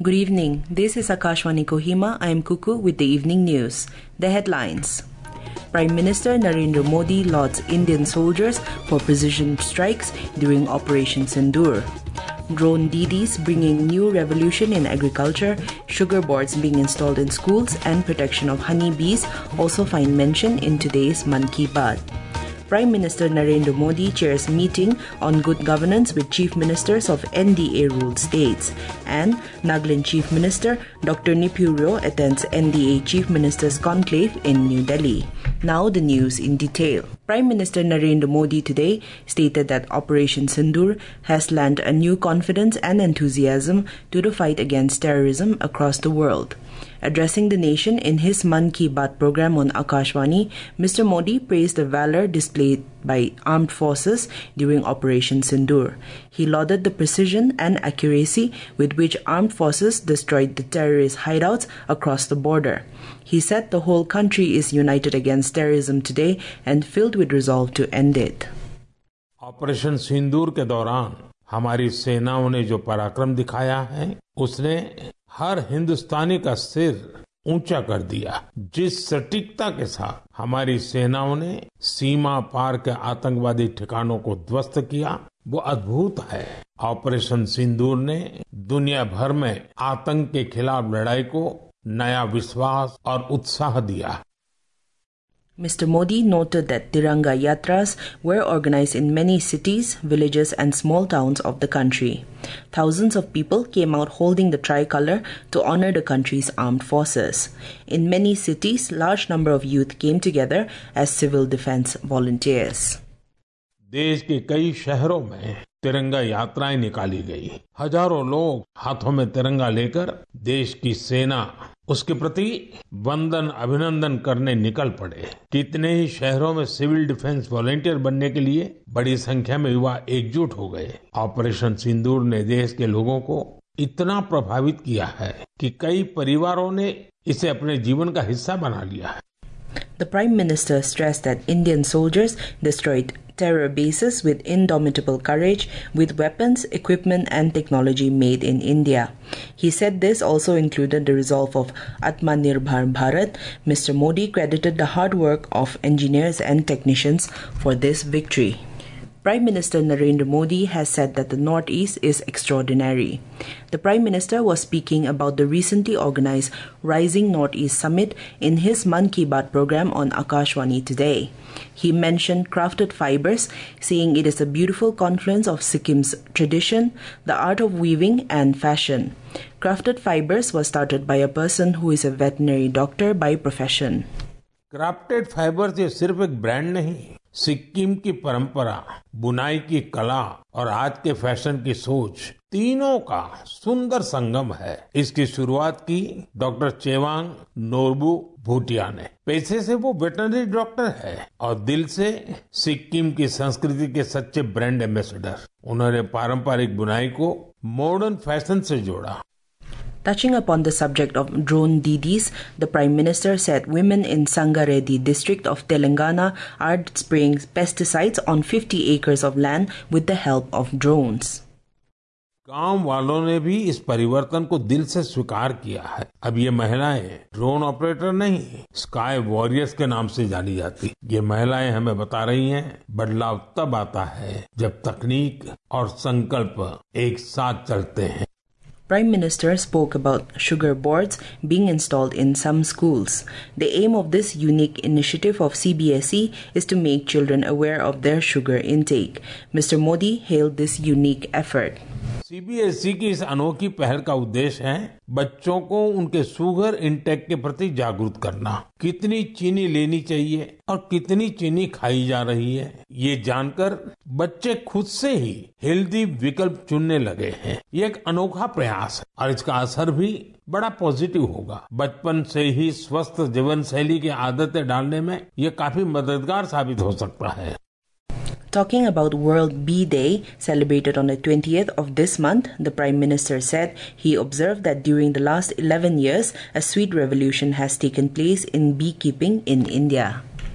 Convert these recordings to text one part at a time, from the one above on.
Good evening. This is Akashwani Kohima. I am Kuku with the evening news. The headlines. Prime Minister Narendra Modi lauds Indian soldiers for precision strikes during Operation Sindoor. Drone Didis bringing new revolution in agriculture, sugar boards being installed in schools, and protection of honeybees also find mention in today's Mann Ki Baat. Prime Minister Narendra Modi chairs meeting on good governance with Chief Ministers of NDA-ruled states, and Nagaland Chief Minister Dr. Nipuryo attends NDA Chief Ministers Conclave in New Delhi. Now the news in detail. Prime Minister Narendra Modi today stated that Operation Sindoor has lent a new confidence and enthusiasm to the fight against terrorism across the world. Addressing the nation in his Mann Ki Baat program on Akashwani, Mr. Modi praised the valor displayed by armed forces during Operation Sindoor. He lauded the precision and accuracy with which armed forces destroyed the terrorist hideouts across the border. He said the whole country is united against terrorism today and filled with resolve to end it. Operation Sindoor के दौरान हमारी सेनाओं ने जो पराक्रम दिखाया है, उसने हर हिंदुस्तानी का सिर ऊंचा कर दिया। जिस सटीकता के साथ हमारी सेनाओं ने सीमा पार के आतंकवादी ठिकानों को ध्वस्त किया, वो अद्भुत है। ऑपरेशन सिंदूर ने दुनिया भर में आतंक के खिलाफ लड़ाई को नया विश्वास और उत्साह दिया। Mr. Modi noted that Tiranga Yatras were organized in many cities, villages and small towns of the country. Thousands of people came out holding the tricolor to honor the country's armed forces. In many cities, large number of youth came together as civil defense volunteers. देश के कई शहरों में तिरंगा यात्राएं निकाली गई। हजारों लोग हाथों में तिरंगा लेकर देश की सेना उसके प्रति वंदन अभिनंदन करने निकल पड़े। कितने ही शहरों में सिविल डिफेंस वॉलंटियर बनने के लिए बड़ी संख्या में युवा एकजुट हो गए। ऑपरेशन सिंदूर ने देश के लोगों को इतना प्रभावित किया है कि कई परिवारों ने इसे अपने जीवन का हिस्सा बना लिया है। The Prime Minister stressed that Indian soldiers destroyed terror bases with indomitable courage with weapons, equipment and technology made in India. He said this also included the resolve of Atmanirbhar Bharat. Mr. Modi credited the hard work of engineers and technicians for this victory. Prime Minister Narendra Modi has said that the Northeast is extraordinary. The Prime Minister was speaking about the recently organized Rising Northeast Summit in his Mann Ki Baat program on Akashwani today. He mentioned crafted fibers, saying it is a beautiful confluence of Sikkim's tradition, the art of weaving and fashion. Crafted fibers was started by a person who is a veterinary doctor by profession. Crafted fibres ये सिर्फ एक brand नहीं, सिक्किम की परंपरा, बुनाई की कला और आज के फैशन की सोच, तीनों का सुंदर संगम है। इसकी शुरुआत की डॉक्टर चेवांग नोरबू भूटिया ने। पैसे से वो वेटरनरी डॉक्टर है और दिल से सिक्किम की संस्कृति के सच्चे ब्रांड एम्बेसडर। उन्होंने पारंपरिक बुनाई को मॉडर्न फैशन से जोड़ा। Touching upon the subject of drone Didis, the Prime Minister said women in Sangareddy district of Telangana are spraying pesticides on 50 acres of land with the help of drones. गांव वालों ने भी इस परिवर्तन को दिल से स्वीकार किया है। अब ये महिलाएं ड्रोन ऑपरेटर नहीं, स्काई वॉरियर्स के नाम से जानी जाती। ये महिलाएं हमें बता रही हैं, बदलाव तब आता है जब तकनीक और संकल्प एक साथ चलते हैं। Prime Minister spoke about sugar boards being installed in some schools. The aim of this unique initiative of CBSE is to make children aware of their sugar intake. Mr. Modi hailed this unique effort. CBSE की इस अनोखी पहल का उद्देश्य है बच्चों को उनके शुगर इंटेक के प्रति जागरूक करना। कितनी चीनी लेनी चाहिए और कितनी चीनी खाई जा रही है, ये जानकर बच्चे खुद से ही हेल्दी विकल्प चुनने लगे हैं। ये एक अनोखा प्रयास है और इसका असर भी बड़ा पॉजिटिव होगा। बचपन से ही स्वस्थ जीवन शैली की आदतें डालने में ये काफी मददगार साबित हो सकता है। Talking about World Bee Day, celebrated on the 20th of this month, the Prime Minister said he observed that during the last 11 years, a sweet revolution has taken place in beekeeping in India.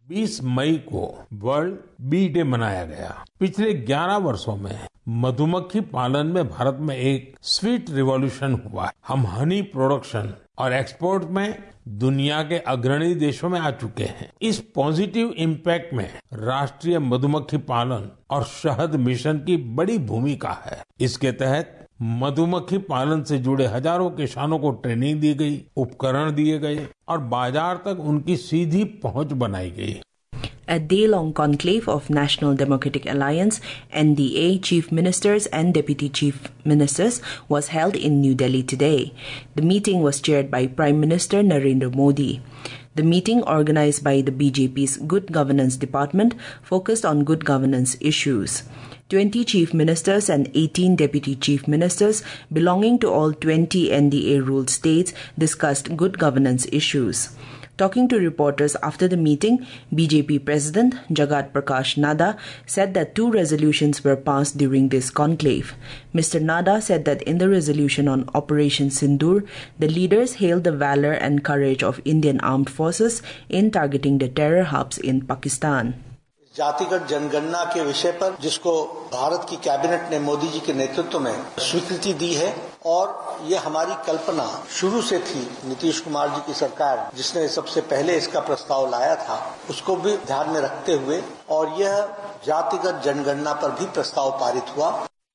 20 मई को world B day मनाया गया। पिछले 11 वर्षों में मधुमक्खी पालन में भारत में एक स्वीट रिवॉल्यूशन हुआ। हम हनी प्रोडक्शन और एक्सपोर्ट में दुनिया के अग्रणी देशों में आ चुके हैं। इस पॉजिटिव इम्पैक्ट में राष्ट्रीय मधुमक्खी पालन और शहद मिशन की बड़ी भूमिका है। इसके तहत मधुमक्खी पालन से जुड़े हजारों किसानों को ट्रेनिंग दी गई, उपकरण दिए गए और बाजार तक उनकी सीधी पहुंच बनाई गई। A day-long conclave of National Democratic Alliance (NDA) chief ministers and deputy chief ministers was held in New Delhi today. The meeting was chaired by Prime Minister Narendra Modi. The meeting, organized by the BJP's Good Governance Department, focused on good governance issues. 20 chief ministers and 18 deputy chief ministers belonging to all 20 NDA-ruled states discussed good governance issues. Talking to reporters after the meeting, BJP President Jagat Prakash Nada said that 2 resolutions were passed during this conclave. Mr. Nada said that in the resolution on Operation Sindoor, the leaders hailed the valor and courage of Indian armed forces in targeting the terror hubs in Pakistan. जातिगत जनगणना के विषय पर जिसको भारत की cabinet ने मोदी जी के नेतृत्व में स्वीकृति दी है और ये हमारी कल्पना शुरू से थी। नीतीश कुमार जी की सरकार जिसने सबसे पहले इसका प्रस्ताव लाया था उसको भी ध्यान में रखते हुए और यह जातिगत जनगणना पर भी प्रस्ताव पारित हुआ।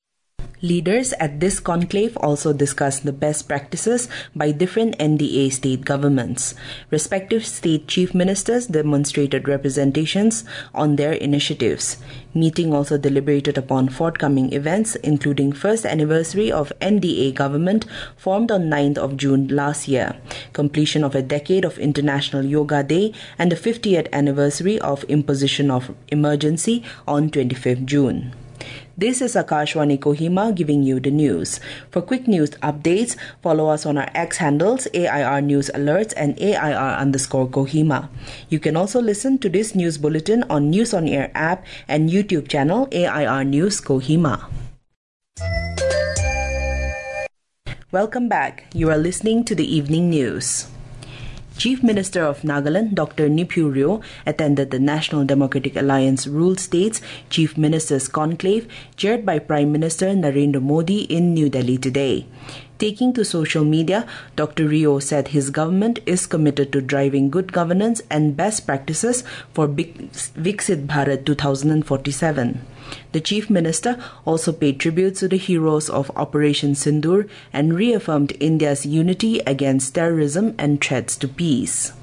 Leaders at this conclave also discussed the best practices by different NDA state governments. Respective state chief ministers demonstrated representations on their initiatives. Meeting also deliberated upon forthcoming events, including first anniversary of NDA government formed on 9th of June last year, completion of a decade of International Yoga Day, and the 50th anniversary of imposition of emergency on 25th June. This is Akashwani Kohima giving you the news. For quick news updates, follow us on our X handles AIR News Alerts and AIR_Kohima. You can also listen to this news bulletin on News on Air app and YouTube channel AIR News Kohima. Welcome back. You are listening to the evening news. Chief Minister of Nagaland, Dr. Niphu Rio, attended the National Democratic Alliance ruled states Chief Ministers Conclave chaired by Prime Minister Narendra Modi in New Delhi today. Taking to social media, Dr. Rio said his government is committed to driving good governance and best practices for Viksit Bharat 2047. The Chief Minister also paid tribute to the heroes of Operation Sindoor and reaffirmed India's unity against terrorism and threats to peace.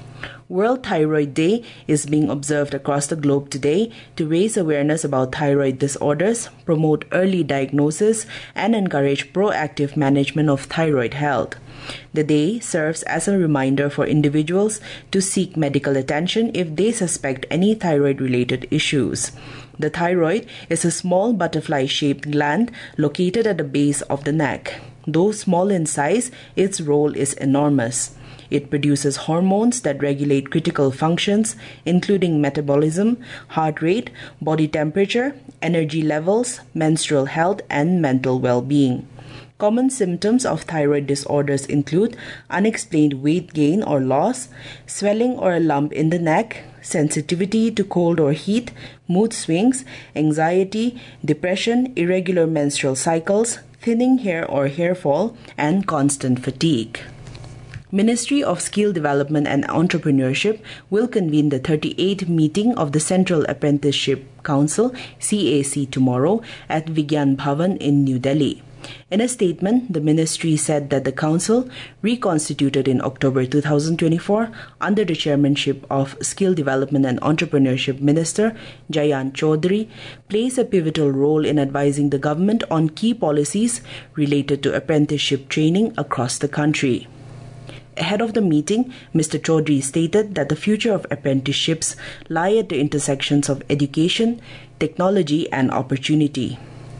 World Thyroid Day is being observed across the globe today to raise awareness about thyroid disorders, promote early diagnosis, and encourage proactive management of thyroid health. The day serves as a reminder for individuals to seek medical attention if they suspect any thyroid-related issues. The thyroid is a small butterfly-shaped gland located at the base of the neck. Though small in size, its role is enormous. It produces hormones that regulate critical functions, including metabolism, heart rate, body temperature, energy levels, menstrual health, and mental well-being. Common symptoms of thyroid disorders include unexplained weight gain or loss, swelling or a lump in the neck, sensitivity to cold or heat, mood swings, anxiety, depression, irregular menstrual cycles, thinning hair or hair fall, and constant fatigue. Ministry of Skill Development and Entrepreneurship will convene the 38th meeting of the Central Apprenticeship Council (CAC) tomorrow at Vigyan Bhavan in New Delhi. In a statement, the ministry said that the council, reconstituted in October 2024 under the chairmanship of Skill Development and Entrepreneurship Minister Jayant Chaudhary, plays a pivotal role in advising the government on key policies related to apprenticeship training across the country. Ahead of the meeting, Mr. Chaudhary stated that the future of apprenticeships lie at the intersections of education, technology, and opportunity.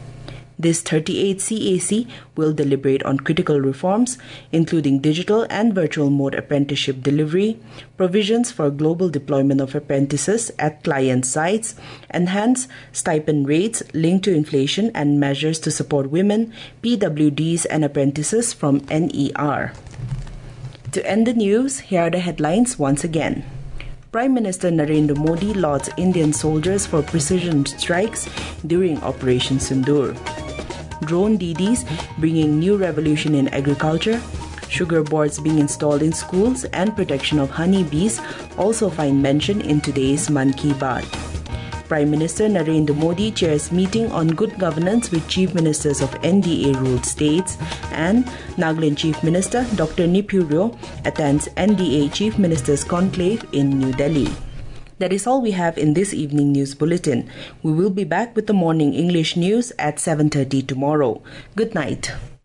This 38th CAC will deliberate on critical reforms, including digital and virtual mode apprenticeship delivery, provisions for global deployment of apprentices at client sites, enhanced stipend rates linked to inflation, and measures to support women, PWDs, and apprentices from NER. To end the news, here are the headlines once again. Prime Minister Narendra Modi lauds Indian soldiers for precision strikes during Operation Sindoor. Drone DDs bringing new revolution in agriculture. Sugar boards being installed in schools and protection of honeybees also find mention in today's Mann Ki Baat. Prime Minister Narendra Modi chairs meeting on good governance with Chief Ministers of NDA-ruled states, and Nagaland Chief Minister Dr. Niphu Ryo attends NDA Chief Ministers Conclave in New Delhi. That is all we have in this evening news bulletin. We will be back with the morning English news at 7:30 tomorrow. Good night.